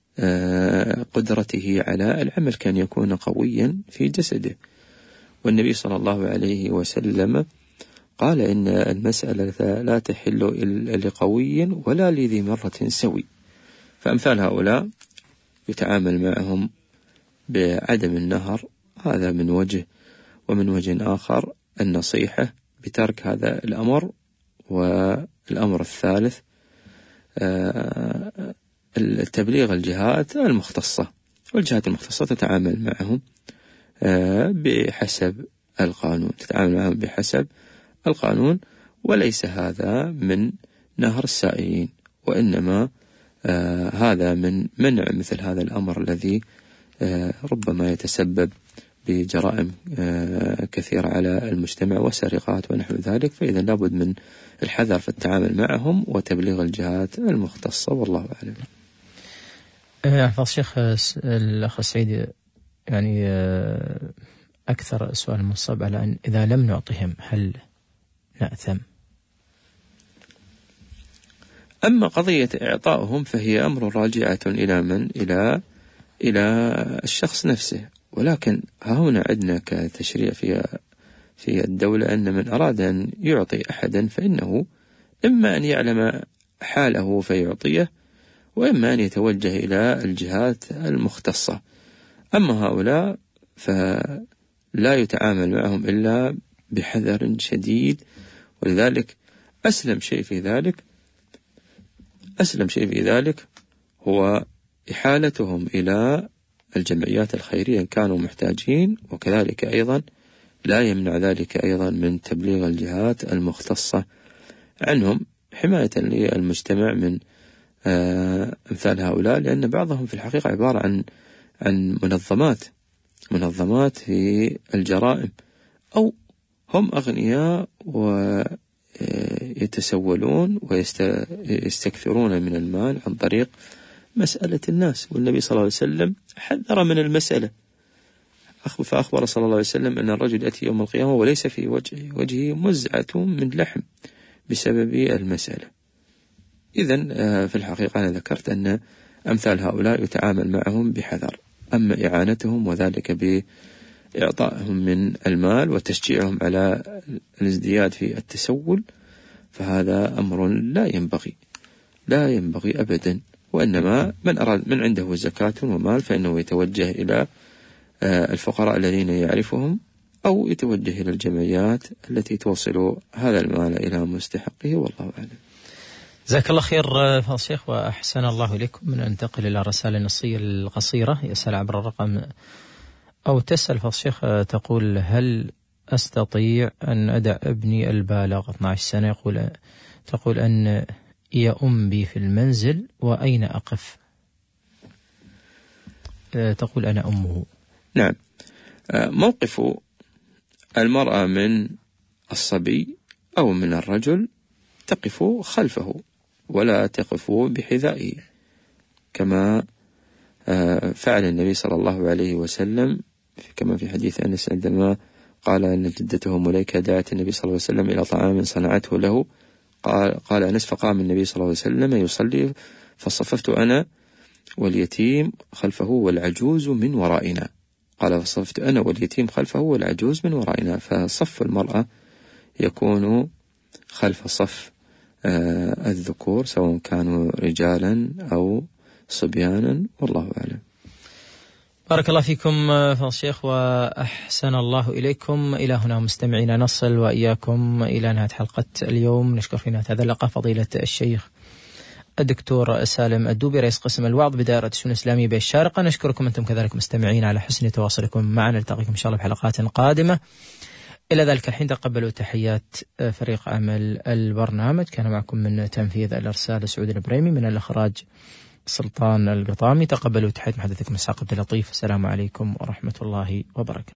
قدرته على العمل، كان يكون قويا في جسده. والنبي صلى الله عليه وسلم قال إن المسألة لا تحل لقوي ولا لذي مرة سوي. فأمثال هؤلاء يتعامل معهم بعدم النهر، هذا من وجه، ومن وجه آخر النصيحة بترك هذا الأمر. والأمر الثالث التبليغ الجهات المختصة، والجهات المختصة تتعامل معهم بحسب القانون، وليس هذا من نهر السائلين، وإنما هذا من منع مثل هذا الأمر الذي ربما يتسبب بجرائم كثيرة على المجتمع وسرقات ونحو ذلك. فإذا لابد من الحذر في التعامل معهم وتبليغ الجهات المختصة، والله أعلم. الشيخ الأخ سعيد يعني أكثر سؤال مصاب على أن إذا لم نعطهم هل نأثم؟ أما قضية إعطائهم فهي أمر راجعة إلى من؟ إلى الشخص نفسه. ولكن هنا عندنا كتشريع في الدولة أن من أراد أن يعطي أحدا فإنه إما أن يعلم حاله فيعطيه، وإما أن يتوجه إلى الجهات المختصة. أما هؤلاء فلا يتعامل معهم إلا بحذر شديد، ولذلك أسلم شيء في ذلك هو إحالتهم إلى الجمعيات الخيرية إن كانوا محتاجين، وكذلك أيضا لا يمنع ذلك أيضا من تبليغ الجهات المختصة عنهم حماية للمجتمع من أمثال هؤلاء، لأن بعضهم في الحقيقة عبارة عن منظمات في الجرائم، أو هم أغنياء ويتسولون ويستكثرون من المال عن طريق مسألة الناس. والنبي صلى الله عليه وسلم حذر من المسألة، فأخبر صلى الله عليه وسلم أن الرجل يأتي يوم القيامة وليس في وجهه مزعة من لحم بسبب المسألة. إذن في الحقيقة أنا ذكرت أن أمثال هؤلاء يتعامل معهم بحذر، أما إعانتهم وذلك بإعطائهم من المال وتشجيعهم على الازدياد في التسول فهذا أمر لا ينبغي أبدا. وإنما من عنده زكاة ومال فإنه يتوجه إلى الفقراء الذين يعرفهم، أو يتوجه إلى الجمعيات التي توصل هذا المال إلى مستحقه، والله أعلم. جزاك الله خير فضيلة الشيخ وأحسن الله إليكم. من أنتقل إلى الرسائل النصية القصيرة. يسأل عبر الرقم أو تسأل فضيلة الشيخ تقول: هل أستطيع أن أدع ابني البالغ 12 سنة تقول أن يؤم بي في المنزل وأين أقف؟ تقول أنا أمه. نعم، موقف المرأة من الصبي أو من الرجل تقف خلفه ولا تقف بحذائه، كما فعل النبي صلى الله عليه وسلم كما في حديث أنس عندما قال أن جدته مليكة دعت النبي صلى الله عليه وسلم إلى طعام صنعته له، قال أنس: فقام النبي صلى الله عليه وسلم يصلي فصففت أنا واليتيم خلفه والعجوز من ورائنا. قال: فصففت أنا واليتيم خلفه والعجوز من ورائنا. فصف المرأة يكون خلف صف الذكور سواء كانوا رجالا أو صبيانا، والله أعلم. بارك الله فيكم فضيلة الشيخ وأحسن الله إليكم. إلى هنا مستمعينا نصل وإياكم إلى نهاية حلقة اليوم. نشكر في نهاية هذا اللقاء فضيلة الشيخ الدكتور سالم الدوبي رئيس قسم الوعظ بدائرة الشؤون الإسلامية بالشارقة. نشكركم أنتم كذلك مستمعين على حسن تواصلكم معنا. نلتقيكم إن شاء الله بحلقات قادمة. إلى ذلك الحين تقبلوا تحيات فريق عمل البرنامج. كان معكم من تنفيذ الإرسال سعود البريمي، من الإخراج سلطان القطامي. تقبلوا تحيات محدثكم إسحاق عبد اللطيف. السلام عليكم ورحمة الله وبركاته.